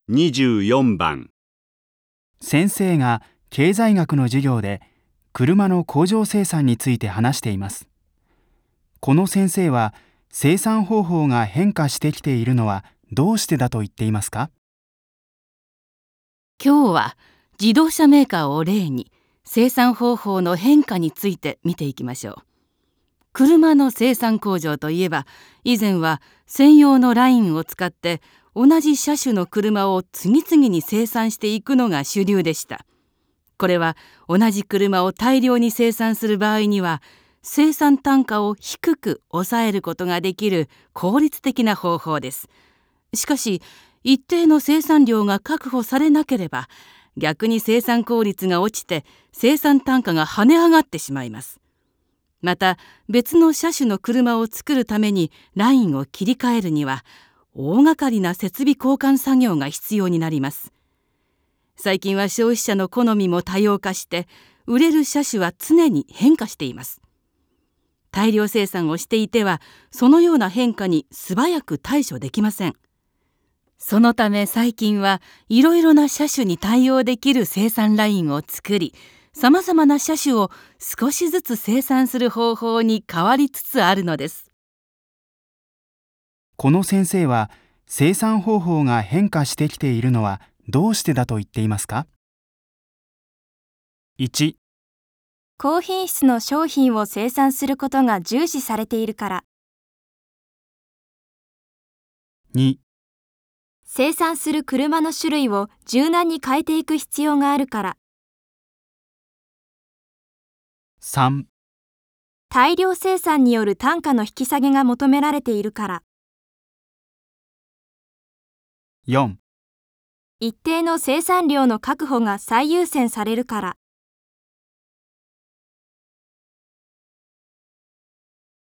24番。 先生が経済学の授業で車の工場生産について話しています。この先生は生産方法が変化してきているのはどうしてだと言っていますか？ 今日は自動車メーカーを例に生産方法の変化について見ていきましょう。車の生産工場といえば、以前は専用のラインを使って同じ車種の車を次々に生産していくのが主流でした。これは同じ車を大量に生産する場合には、生産単価を低く抑えることができる効率的な方法です。しかし、一定の生産量が確保されなければ、逆に生産効率が落ちて生産単価が跳ね上がってしまいます。また、別の車種の車を作るためにラインを切り替えるには、大掛かりな設備交換作業が必要になります。最近は消費者の好みも多様化して、売れる車種は常に変化しています。大量生産をしていては、そのような変化に素早く対処できません。そのため最近はいろいろな車種に対応できる生産ラインを作り、さまざまな車種を少しずつ生産する方法に変わりつつあるのです。 この先生は生産方法が変化してきているのはどうしてだと言っていますか？ 1、 高品質の商品を生産することが重視されているから。 2、 生産する車の種類を柔軟に変えていく必要があるから。 3、 大量生産による単価の引き下げが求められているから。 4 一定の生産量の確保が最優先されるから。